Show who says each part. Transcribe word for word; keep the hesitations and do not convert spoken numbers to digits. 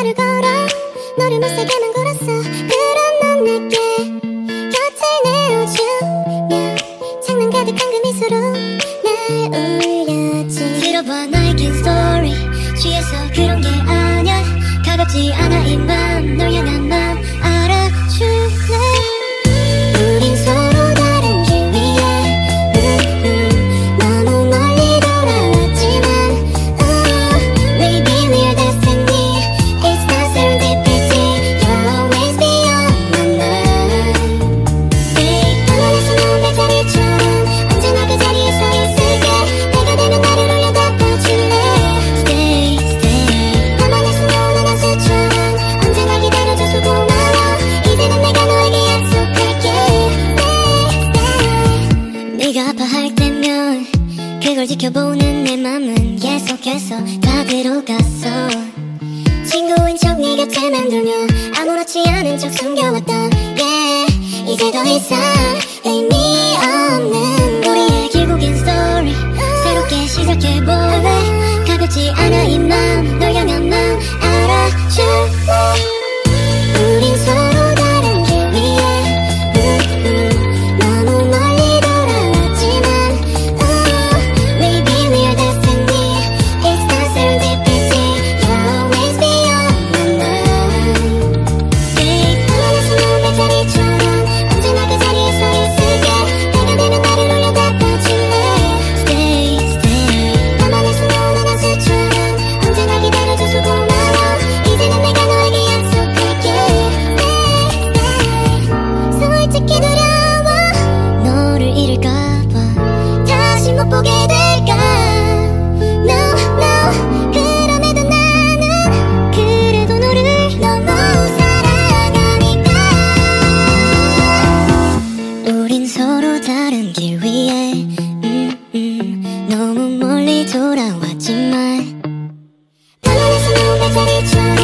Speaker 1: 나를 걸어 너를 못살게만 걸었어. 그럼 넌 내게 곁을 내어주며 장난 가득한 그 미소로 날 울렸지.
Speaker 2: 들어봐 나의 긴 스토리 취해서 그런 게 아냐. 가볍지 않아 이 맘 널 향한 맘 알아줄래.
Speaker 1: 우린 서로 다른 길 위에 음, 음, 너무 멀리 돌아왔지만 uh, Maybe we're destiny. It's not serendipity. You'll always be on my mind. Hey, 밤하늘에서 놓은 별자리처럼 언제나 그 자리에 서 있을게. 내가 되면 나를 올려 덮어줄래.
Speaker 2: Stay stay
Speaker 1: 밤하늘에서 놓은 은하수처럼 언제나 기다려줘서 고마워. 이제는 내가 너에게 약속할게.
Speaker 2: 네가 아파할 때면 그걸 지켜보는 내 맘은 계속해서 다 들어갔어.
Speaker 1: 친구인 척 네 곁에 맴돌며 아무렇지 않은 척 숨겨왔던 yeah. 이제 더 이상 의미 없는
Speaker 2: 우리의 길고 긴 스토리 새롭게 시작해볼래. 가볍지 않아 이 맘 널 향한 맘 알아줄래.
Speaker 1: 우린 서로 다른 길 위에 음, 음, 너무 멀리 돌아왔지만 uh, Maybe we're destiny. It's not serendipity. You'll always be on my mind.
Speaker 2: Hey,
Speaker 1: 밤하늘에서 놓은 별자리처럼 언제나 그 자리에 서 있을게. 내가 되면 나를 올려 덮어줄래.
Speaker 2: stay stay
Speaker 1: 밤하늘에서 놓은 은하수처럼 언제나 기다려줘서 고마워. 이제는 내가 너에게 약속할게. 솔직히 두려워
Speaker 2: 너를 잃을까봐
Speaker 1: 다시 못 보게 될까. No no 그럼에도 나는 그래도 너를 너무 사랑하니까.
Speaker 2: 우린 서로 다른 길 위에 음, 음, 너무 멀리 돌아왔지만
Speaker 1: 밤하늘에서 놓은 별자리처럼